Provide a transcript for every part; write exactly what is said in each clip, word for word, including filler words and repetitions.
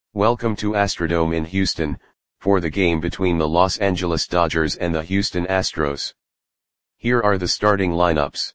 Welcome to Astrodome in Houston, for the game between the Los Angeles Dodgers and the Houston Astros. Here are the starting lineups.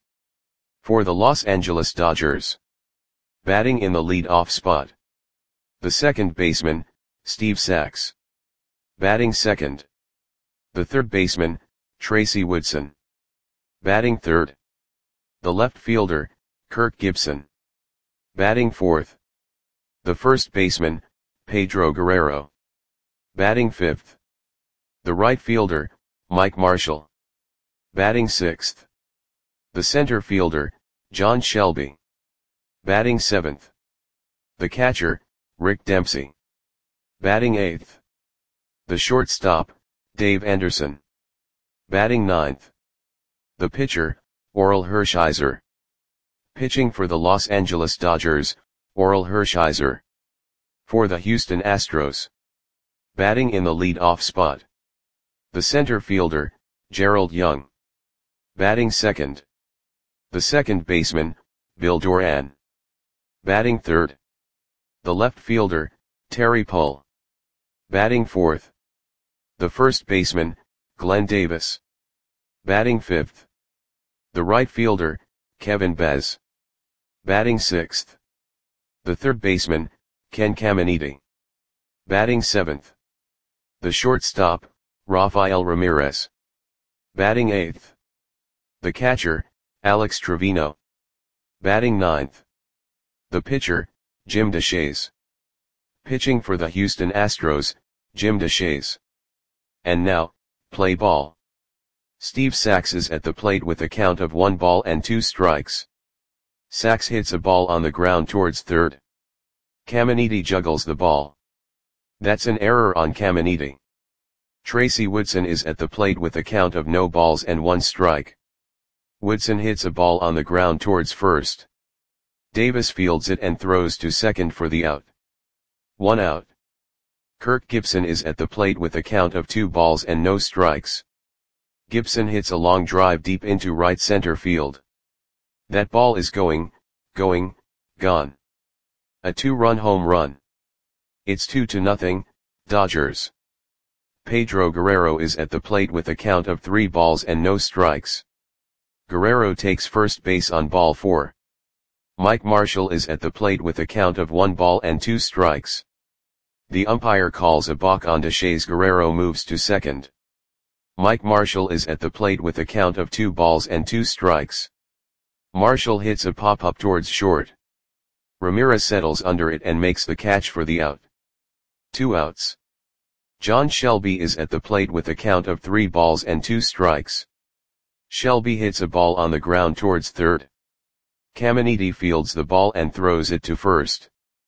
For the Los Angeles Dodgers. Batting in the lead-off spot. The second baseman, Steve Sax. Batting second. The third baseman, Tracy Woodson. Batting third. The left fielder, Kirk Gibson. Batting fourth. The first baseman, Pedro Guerrero. Batting fifth. The right fielder, Mike Marshall. Batting sixth. The center fielder, John Shelby. Batting seventh. The catcher, Rick Dempsey. Batting eighth. The shortstop, Dave Anderson. Batting ninth. The pitcher, Orel Hershiser. Pitching for the Los Angeles Dodgers, Orel Hershiser. For the Houston Astros. Batting in the lead-off spot. The center fielder, Gerald Young. Batting second. The second baseman, Bill Doran. Batting third. The left fielder, Terry Pull. Batting fourth. The first baseman, Glenn Davis. Batting fifth. The right fielder, Kevin Bez. Batting sixth. The third baseman, Ken Caminiti. Batting seventh. The shortstop, Rafael Ramirez. Batting eighth. The catcher, Alex Trevino. Batting ninth. The pitcher, Jim Deshaies. Pitching for the Houston Astros, Jim Deshaies. And now, play ball. Steve Sax is at the plate with a count of one ball and two strikes. Sax hits a ball on the ground towards third. Caminiti juggles the ball. That's an error on Caminiti. Tracy Woodson is at the plate with a count of no balls and one strike. Woodson hits a ball on the ground towards first. Davis fields it and throws to second for the out. One out. Kirk Gibson is at the plate with a count of two balls and no strikes. Gibson hits a long drive deep into right center field. That ball is going, going, gone. A two-run home run. It's two to nothing, Dodgers. Pedro Guerrero is at the plate with a count of three balls and no strikes. Guerrero takes first base on ball four. Mike Marshall is at the plate with a count of one ball and two strikes. The umpire calls a balk on Deshaies. Guerrero moves to second. Mike Marshall is at the plate with a count of two balls and two strikes. Marshall hits a pop-up towards short. Ramirez settles under it and makes the catch for the out. Two outs. John Shelby is at the plate with a count of three balls and two strikes. Shelby hits a ball on the ground towards third. Caminiti fields the ball and throws it to first.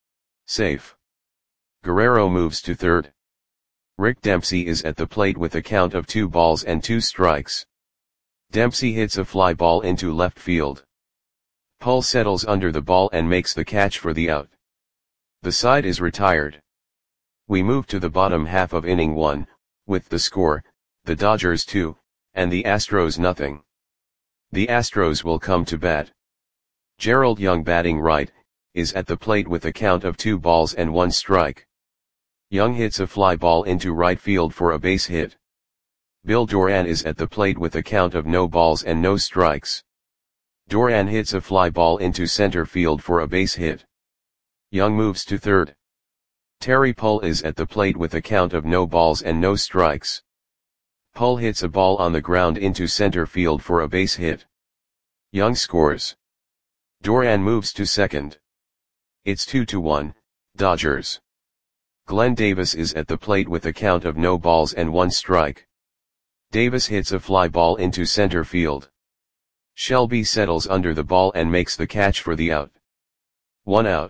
Safe. Guerrero moves to third. Rick Dempsey is at the plate with a count of two balls and two strikes. Dempsey hits a fly ball into left field. Pull settles under the ball and makes the catch for the out. The side is retired. We move to the bottom half of inning one, with the score, the Dodgers two, and the Astros nothing. The Astros will come to bat. Gerald Young, batting right, is at the plate with a count of two balls and one strike. Young hits a fly ball into right field for a base hit. Bill Doran is at the plate with a count of no balls and no strikes. Doran hits a fly ball into center field for a base hit. Young moves to third. Terry Pull is at the plate with a count of no balls and no strikes. Pull hits a ball on the ground into center field for a base hit. Young scores. Doran moves to second. It's two to one, Dodgers. Glenn Davis is at the plate with a count of no balls and one strike. Davis hits a fly ball into center field. Shelby settles under the ball and makes the catch for the out. One out.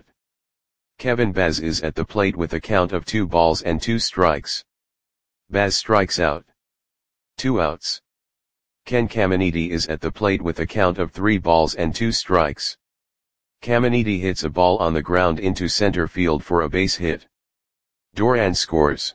Kevin Bez is at the plate with a count of two balls and two strikes. Bez strikes out. Two outs. Ken Caminiti is at the plate with a count of three balls and two strikes. Caminiti hits a ball on the ground into center field for a base hit. Doran scores.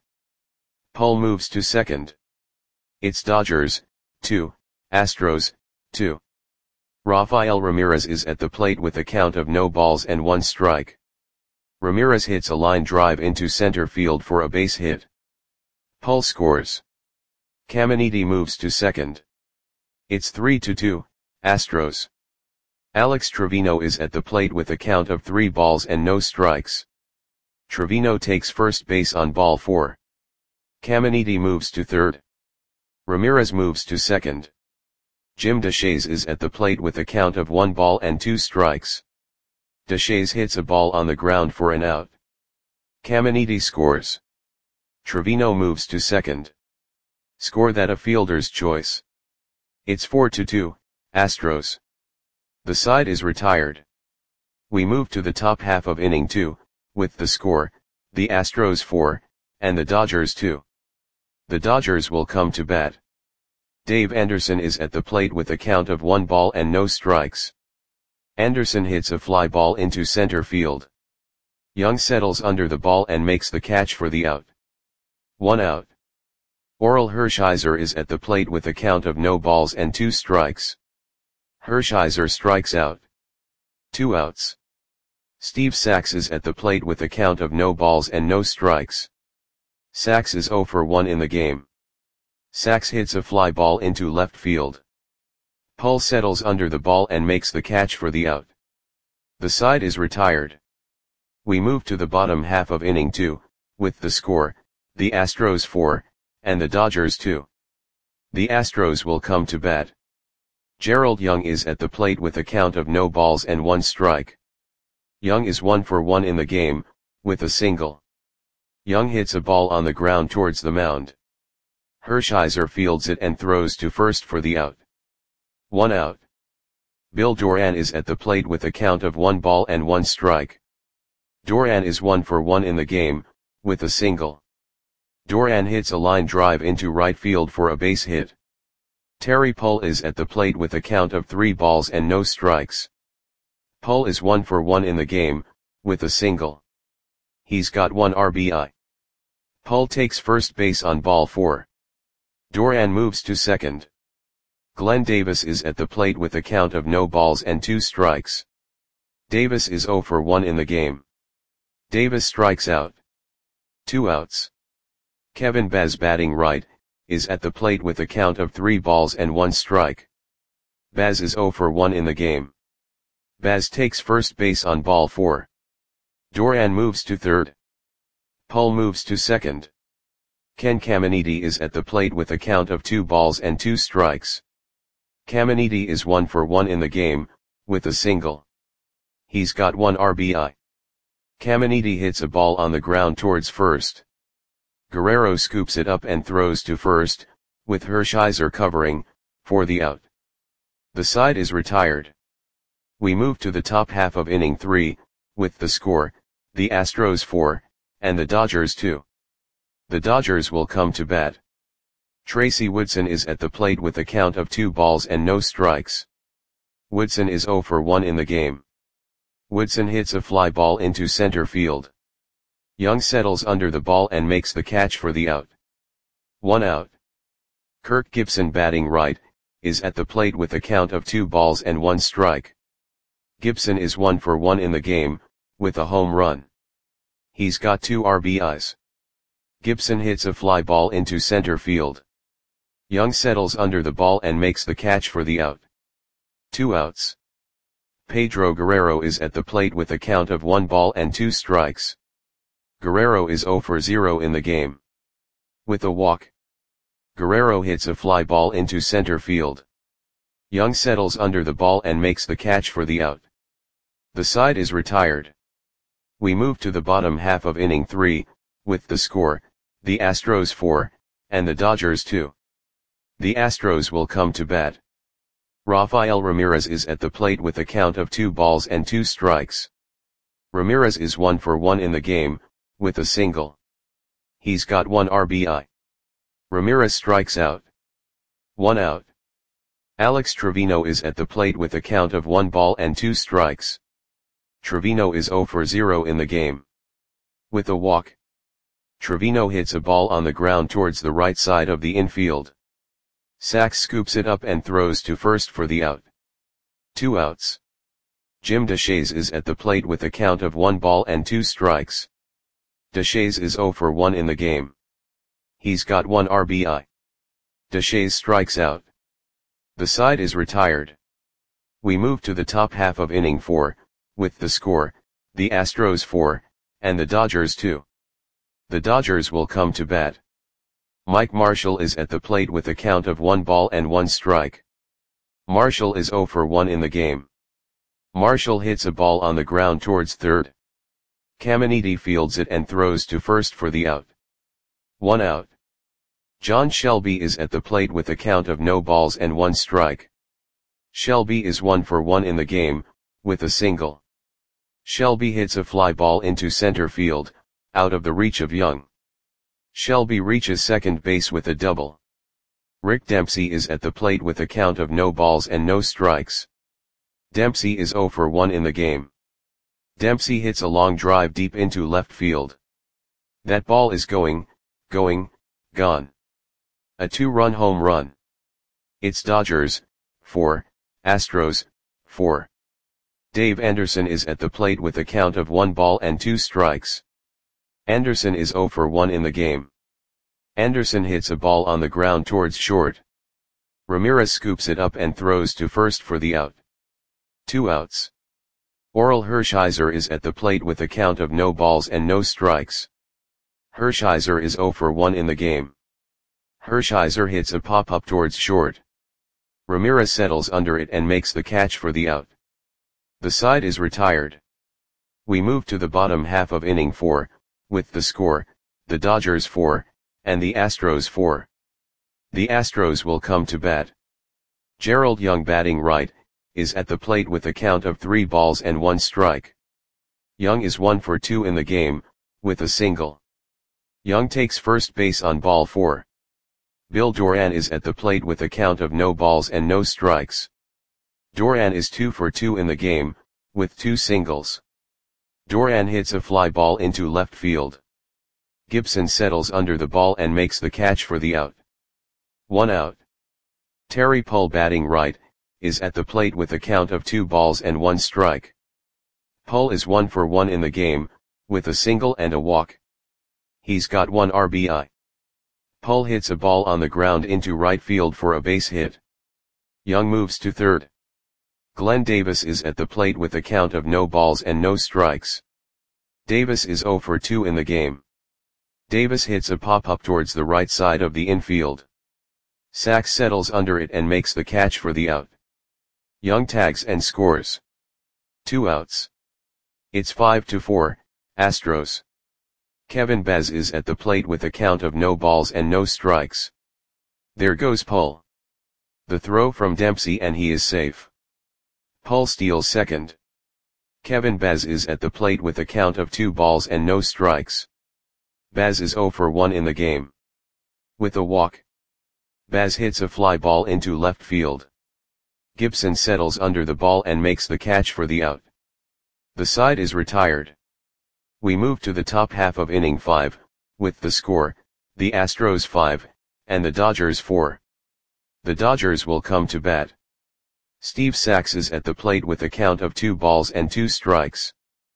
Pull moves to second. It's Dodgers, two, Astros, two. Rafael Ramirez is at the plate with a count of no balls and one strike. Ramirez hits a line drive into center field for a base hit. Pull scores. Caminiti moves to second. It's three to two, Astros. Alex Trevino is at the plate with a count of three balls and no strikes. Trevino takes first base on ball four. Caminiti moves to third. Ramirez moves to second. Jim Deshaies is at the plate with a count of one ball and two strikes. Deshaies hits a ball on the ground for an out. Caminiti scores. Trevino moves to second. Score that a fielder's choice. It's four to two, Astros. The side is retired. We move to the top half of inning two, with the score, the Astros four, and the Dodgers two. The Dodgers will come to bat. Dave Anderson is at the plate with a count of one ball and no strikes. Anderson hits a fly ball into center field. Young settles under the ball and makes the catch for the out. One out. Orel Hershiser is at the plate with a count of no balls and two strikes. Hershiser strikes out. Two outs. Steve Sax is at the plate with a count of no balls and no strikes. Sax is zero for one in the game. Sax hits a fly ball into left field. Pull settles under the ball and makes the catch for the out. The side is retired. We move to the bottom half of inning two, with the score, the Astros four, and the Dodgers two. The Astros will come to bat. Gerald Young is at the plate with a count of no balls and one strike. Young is one for one in the game, with a single. Young hits a ball on the ground towards the mound. Hershiser fields it and throws to first for the out. One out. Bill Doran is at the plate with a count of one ball and one strike. Doran is one for one in the game, with a single. Doran hits a line drive into right field for a base hit. Terry Pull is at the plate with a count of three balls and no strikes. Pull is one for one in the game, with a single. He's got one R B I. Pull takes first base on ball four. Doran moves to second. Glenn Davis is at the plate with a count of no balls and two strikes. Davis is zero for one in the game. Davis strikes out. Two outs. Kevin Baz, batting right, is at the plate with a count of three balls and one strike. Baz is zero for one in the game. Baz takes first base on ball four. Doran moves to third. Pull moves to second. Ken Caminiti is at the plate with a count of two balls and two strikes. Caminiti is one for one in the game, with a single. He's got one R B I. Caminiti hits a ball on the ground towards first. Guerrero scoops it up and throws to first, with Hershiser covering, for the out. The side is retired. We move to the top half of inning three, with the score, the Astros four, and the Dodgers two. The Dodgers will come to bat. Tracy Woodson is at the plate with a count of two balls and no strikes. Woodson is zero for one in the game. Woodson hits a fly ball into center field. Young settles under the ball and makes the catch for the out. One out. Kirk Gibson, batting right, is at the plate with a count of two balls and one strike. Gibson is one for one in the game, with a home run. He's got two R B Is. Gibson hits a fly ball into center field. Young settles under the ball and makes the catch for the out. Two outs. Pedro Guerrero is at the plate with a count of one ball and two strikes. Guerrero is zero for zero in the game. With a walk. Guerrero hits a fly ball into center field. Young settles under the ball and makes the catch for the out. The side is retired. We move to the bottom half of inning three, with the score, the Astros four, and the Dodgers two. The Astros will come to bat. Rafael Ramirez is at the plate with a count of two balls and two strikes. Ramirez is one for one in the game, with a single. He's got one R B I. Ramirez strikes out. One out. Alex Trevino is at the plate with a count of one ball and two strikes. Trevino is zero for zero in the game. With a walk. Trevino hits a ball on the ground towards the right side of the infield. Sax scoops it up and throws to first for the out. Two outs. Jim Deshaies is at the plate with a count of one ball and two strikes. Deshaies is zero for one in the game. He's got one R B I. Deshaies strikes out. The side is retired. We move to the top half of inning four, with the score, the Astros four, and the Dodgers two. The Dodgers will come to bat. Mike Marshall is at the plate with a count of one ball and one strike. Marshall is zero for one in the game. Marshall hits a ball on the ground towards third. Caminiti fields it and throws to first for the out. One out. John Shelby is at the plate with a count of no balls and one strike. Shelby is one for one in the game, with a single. Shelby hits a fly ball into center field, out of the reach of Young. Shelby reaches second base with a double. Rick Dempsey is at the plate with a count of no balls and no strikes. Dempsey is zero for one in the game. Dempsey hits a long drive deep into left field. That ball is going, going, gone. A two-run home run. It's Dodgers, four, Astros, four. Dave Anderson is at the plate with a count of one ball and two strikes. Anderson is zero for one in the game. Anderson hits a ball on the ground towards short. Ramirez scoops it up and throws to first for the out. Two outs. Orel Hershiser is at the plate with a count of no balls and no strikes. Hershiser is zero for one in the game. Hershiser hits a pop-up towards short. Ramirez settles under it and makes the catch for the out. The side is retired. We move to the bottom half of inning four, with the score, the Dodgers four, and the Astros four. The Astros will come to bat. Gerald Young, batting right, is at the plate with a count of three balls and one strike. Young is one for two in the game, with a single. Young takes first base on ball four. Bill Doran is at the plate with a count of no balls and no strikes. Doran is two for two in the game, with two singles. Doran hits a fly ball into left field. Gibson settles under the ball and makes the catch for the out. One out. Terry Pull, batting right, is at the plate with a count of two balls and one strike. Pull is one for one in the game, with a single and a walk. He's got one R B I. Pull hits a ball on the ground into right field for a base hit. Young moves to third. Glenn Davis is at the plate with a count of no balls and no strikes. Davis is zero for two in the game. Davis hits a pop-up towards the right side of the infield. Sachs settles under it and makes the catch for the out. Young tags and scores. Two outs. It's five to four, Astros. Kevin Bez is at the plate with a count of no balls and no strikes. There goes Pull. The throw from Dempsey and he is safe. Pull steals second. Kevin Bez is at the plate with a count of two balls and no strikes. Baz is zero for one in the game. With a walk. Baz hits a fly ball into left field. Gibson settles under the ball and makes the catch for the out. The side is retired. We move to the top half of inning five, with the score, the Astros five, and the Dodgers four. The Dodgers will come to bat. Steve Sachs is at the plate with a count of two balls and two strikes.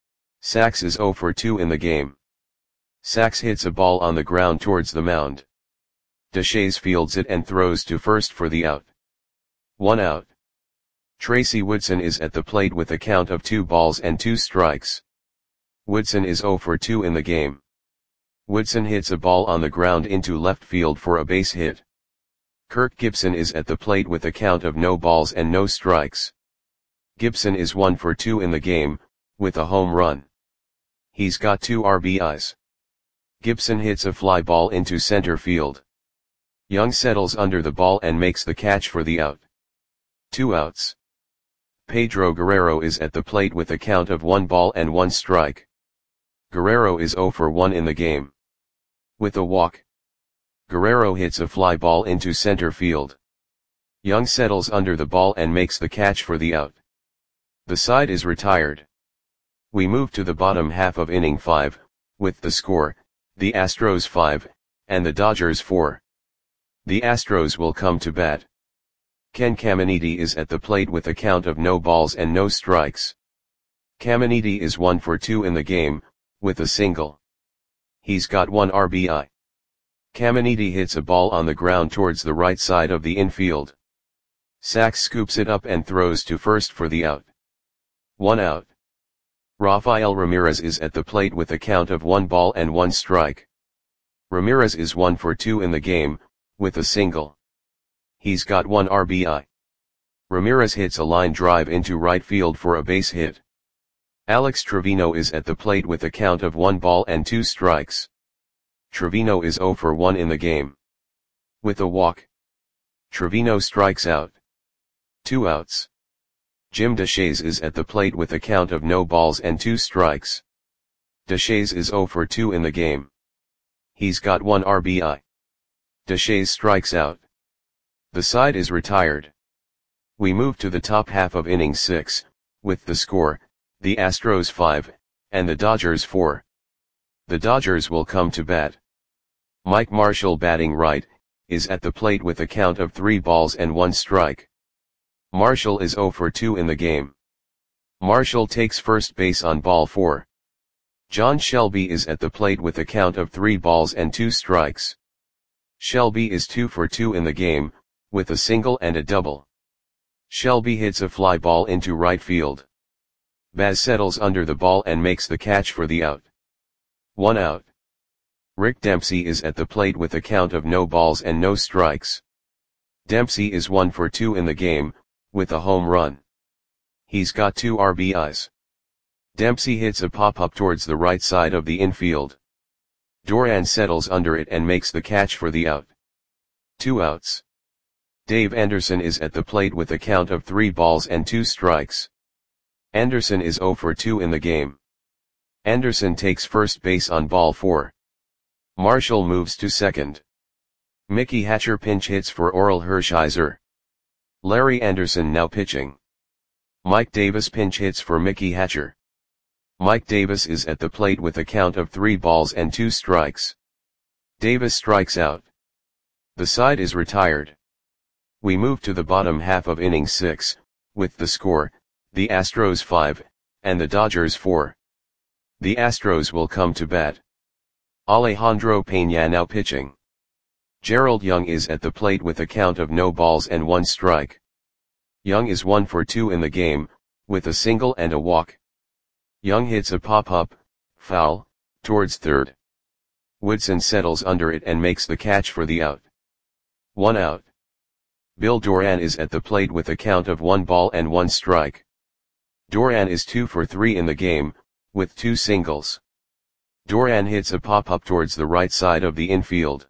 Sachs is zero for two in the game. Sachs hits a ball on the ground towards the mound. Deshaies fields it and throws to first for the out. One out. Tracy Woodson is at the plate with a count of two balls and two strikes. Woodson is zero for two in the game. Woodson hits a ball on the ground into left field for a base hit. Kirk Gibson is at the plate with a count of no balls and no strikes. Gibson is one for two in the game, with a home run. He's got two R B Is. Gibson hits a fly ball into center field. Young settles under the ball and makes the catch for the out. Two outs. Pedro Guerrero is at the plate with a count of one ball and one strike. Guerrero is zero for one in the game. With a walk. Guerrero hits a fly ball into center field. Young settles under the ball and makes the catch for the out. The side is retired. We move to the bottom half of inning five, with the score, the Astros five, and the Dodgers four. The Astros will come to bat. Ken Caminiti is at the plate with a count of no balls and no strikes. Caminiti is one for two in the game, with a single. He's got one R B I. Caminiti hits a ball on the ground towards the right side of the infield. Sachs scoops it up and throws to first for the out. One out. Rafael Ramirez is at the plate with a count of one ball and one strike. Ramirez is one for two in the game, with a single. He's got one R B I. Ramirez hits a line drive into right field for a base hit. Alex Trevino is at the plate with a count of one ball and two strikes. Trevino is zero for one in the game. With a walk, Trevino strikes out. Two outs. Jim Deshaies is at the plate with a count of no balls and two strikes. Deshaies is zero for two in the game. He's got one R B I. Deshaies strikes out. The side is retired. We move to the top half of inning six, with the score, the Astros five, and the Dodgers four. The Dodgers will come to bat. Mike Marshall, batting right, is at the plate with a count of three balls and one strike. Marshall is zero for two in the game. Marshall takes first base on ball four. John Shelby is at the plate with a count of three balls and two strikes. Shelby is two for two in the game, with a single and a double. Shelby hits a fly ball into right field. Baz settles under the ball and makes the catch for the out. One out. Rick Dempsey is at the plate with a count of no balls and no strikes. Dempsey is one for two in the game, with a home run. He's got two R B Is. Dempsey hits a pop-up towards the right side of the infield. Duran settles under it and makes the catch for the out. Two outs. Dave Anderson is at the plate with a count of three balls and two strikes. Anderson is zero for two in the game. Anderson takes first base on ball four. Marshall moves to second. Mickey Hatcher pinch hits for Orel Hershiser. Larry Anderson now pitching. Mike Davis pinch hits for Mickey Hatcher. Mike Davis is at the plate with a count of three balls and two strikes. Davis strikes out. The side is retired. We move to the bottom half of inning six, with the score, the Astros five, and the Dodgers four. The Astros will come to bat. Alejandro Peña now pitching. Gerald Young is at the plate with a count of no balls and one strike. Young is one for two in the game, with a single and a walk. Young hits a pop-up, foul, towards third. Woodson settles under it and makes the catch for the out. One out. Bill Duran is at the plate with a count of one ball and one strike. Duran is two for three in the game, with two singles. Duran hits a pop-up towards the right side of the infield.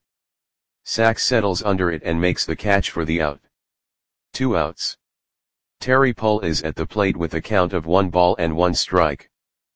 Sachs settles under it and makes the catch for the out. Two outs. Terry Pull is at the plate with a count of one ball and one strike.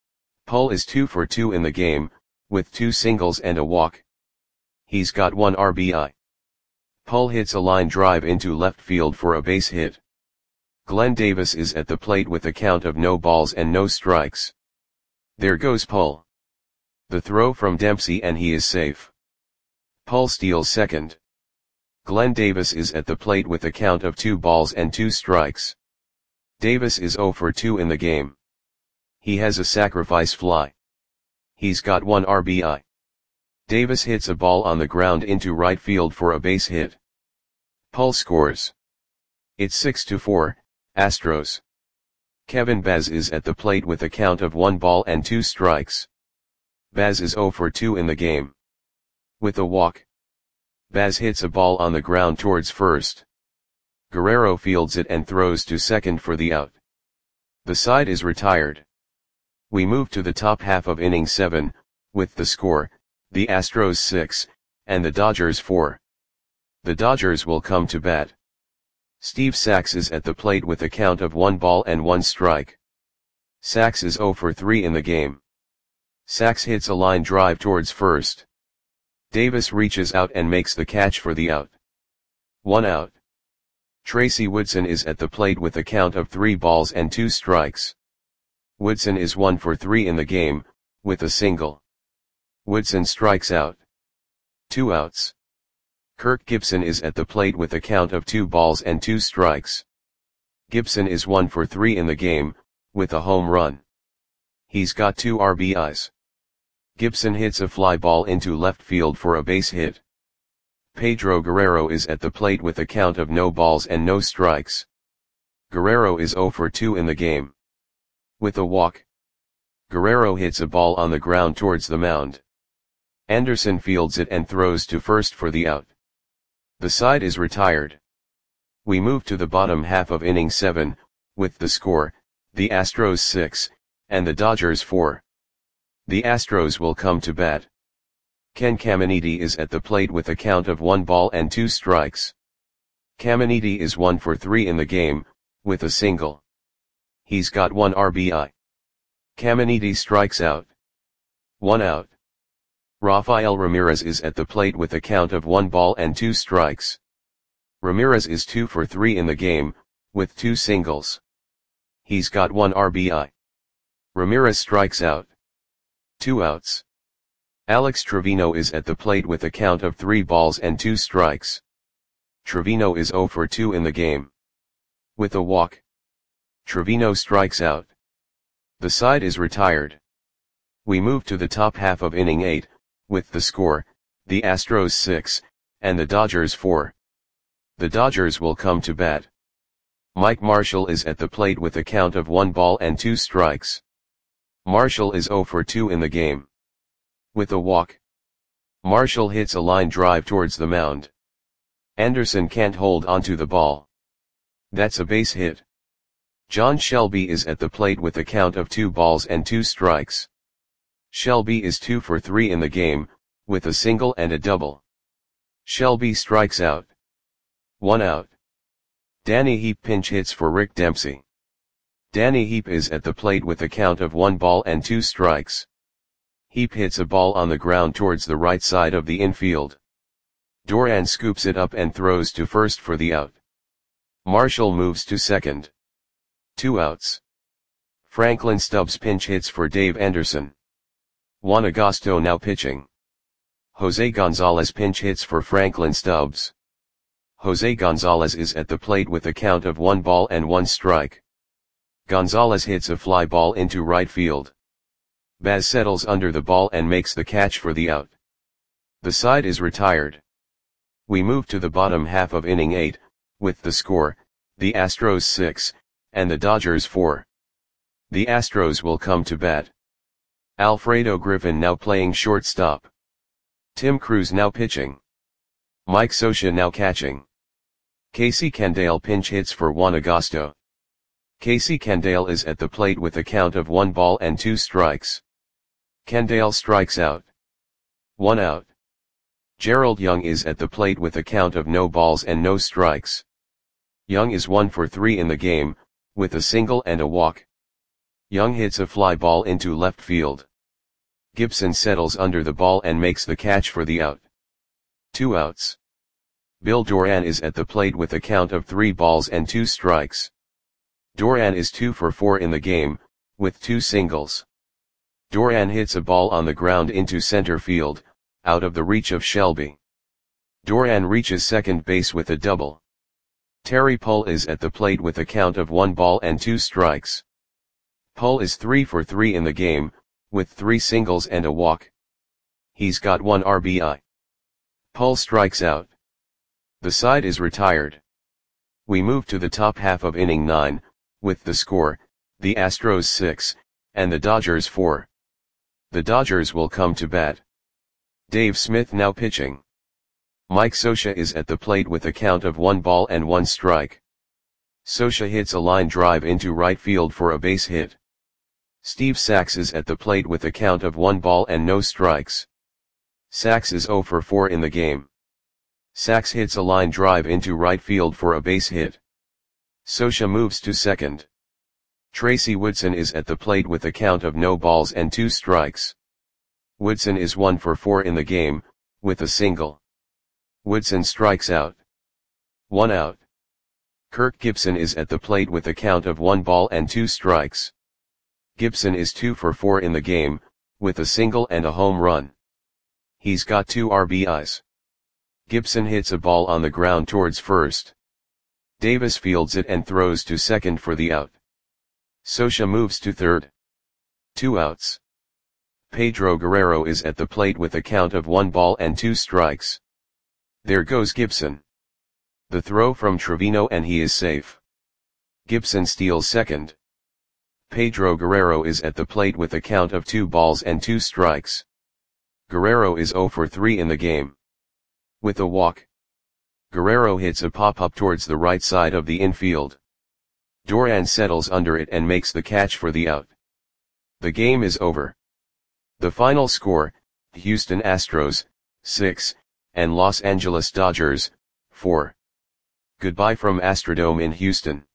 Pull is two for two in the game, with two singles and a walk. He's got one R B I. Pull hits a line drive into left field for a base hit. Glenn Davis is at the plate with a count of no balls and no strikes. There goes Pull. The throw from Dempsey and he is safe. Pull steals second. Glenn Davis is at the plate with a count of two balls and two strikes. Davis is zero for two in the game. He has a sacrifice fly. He's got one R B I. Davis hits a ball on the ground into right field for a base hit. Pull scores. It's six to four, Astros. Kevin Baz is at the plate with a count of one ball and two strikes. Baz is zero for two in the game. With a walk. Baz hits a ball on the ground towards first. Guerrero fields it and throws to second for the out. The side is retired. We move to the top half of inning seven, with the score, the Astros six, and the Dodgers four. The Dodgers will come to bat. Steve Sachs is at the plate with a count of one ball and one strike. Sachs is zero for three in the game. Sachs hits a line drive towards first. Davis reaches out and makes the catch for the out. One out. Tracy Woodson is at the plate with a count of three balls and two strikes. Woodson is one for three in the game, with a single. Woodson strikes out. Two outs. Kirk Gibson is at the plate with a count of two balls and two strikes. Gibson is one for three in the game, with a home run. He's got two R B Is. Gibson hits a fly ball into left field for a base hit. Pedro Guerrero is at the plate with a count of no balls and no strikes. Guerrero is zero for two in the game. With a walk, Guerrero hits a ball on the ground towards the mound. Anderson fields it and throws to first for the out. The side is retired. We move to the bottom half of inning seven, with the score, the Astros six, and the Dodgers four. The Astros will come to bat. Ken Caminiti is at the plate with a count of one ball and two strikes. Caminiti is one for three in the game, with a single. He's got one R B I. Caminiti strikes out. One out. Rafael Ramirez is at the plate with a count of one ball and two strikes. Ramirez is two for three in the game, with two singles. He's got one R B I. Ramirez strikes out. Two outs. Alex Trevino is at the plate with a count of three balls and two strikes. Trevino is zero for two in the game. With a walk, Trevino strikes out. The side is retired. We move to the top half of inning eight, with the score, the Astros six, and the Dodgers four. The Dodgers will come to bat. Mike Marshall is at the plate with a count of one ball and two strikes. Marshall is zero for two in the game. With a walk, Marshall hits a line drive towards the mound. Anderson can't hold onto the ball. That's a base hit. John Shelby is at the plate with a count of two balls and two strikes. Shelby is two for three in the game, with a single and a double. Shelby strikes out. One out. Danny Heap pinch hits for Rick Dempsey. Danny Heap is at the plate with a count of one ball and two strikes. Heap hits a ball on the ground towards the right side of the infield. Doran scoops it up and throws to first for the out. Marshall moves to second. Two outs. Franklin Stubbs pinch hits for Dave Anderson. Juan Agosto now pitching. Jose Gonzalez pinch hits for Franklin Stubbs. Jose Gonzalez is at the plate with a count of one ball and one strike. Gonzalez hits a fly ball into right field. Baz settles under the ball and makes the catch for the out. The side is retired. We move to the bottom half of inning eight, with the score, the Astros six, and the Dodgers four. The Astros will come to bat. Alfredo Griffin now playing shortstop. Tim Cruz now pitching. Mike Scioscia now catching. Casey Candale pinch hits for Juan Agosto. Casey Candale is at the plate with a count of one ball and two strikes. Candale strikes out. One out. Gerald Young is at the plate with a count of no balls and no strikes. Young is one for three in the game, with a single and a walk. Young hits a fly ball into left field. Gibson settles under the ball and makes the catch for the out. Two outs. Bill Doran is at the plate with a count of three balls and two strikes. Doran is two for four in the game, with two singles. Doran hits a ball on the ground into center field, out of the reach of Shelby. Doran reaches second base with a double. Terry Pull is at the plate with a count of one ball and two strikes. Pull is three for three in the game, with three singles and a walk. He's got one R B I. Pull strikes out. The side is retired. We move to the top half of inning nine, with the score, the Astros six, and the Dodgers four. The Dodgers will come to bat. Dave Smith now pitching. Mike Scioscia is at the plate with a count of one ball and one strike. Scioscia hits a line drive into right field for a base hit. Steve Sax is at the plate with a count of one ball and no strikes. Sax is zero for four in the game. Sax hits a line drive into right field for a base hit. Scioscia moves to second. Tracy Woodson is at the plate with a count of no balls and two strikes. Woodson is one for four in the game, with a single. Woodson strikes out. One out. Kirk Gibson is at the plate with a count of one ball and two strikes. Gibson is two for four in the game, with a single and a home run. He's got two R B Is. Gibson hits a ball on the ground towards first. Davis fields it and throws to second for the out. Scioscia moves to third. Two outs. Pedro Guerrero is at the plate with a count of one ball and two strikes. There goes Gibson. The throw from Trevino and he is safe. Gibson steals second. Pedro Guerrero is at the plate with a count of two balls and two strikes. Guerrero is zero for three in the game. With a walk, Guerrero hits a pop-up towards the right side of the infield. Duran settles under it and makes the catch for the out. The game is over. The final score, Houston Astros, six, and Los Angeles Dodgers, four. Goodbye from Astrodome in Houston.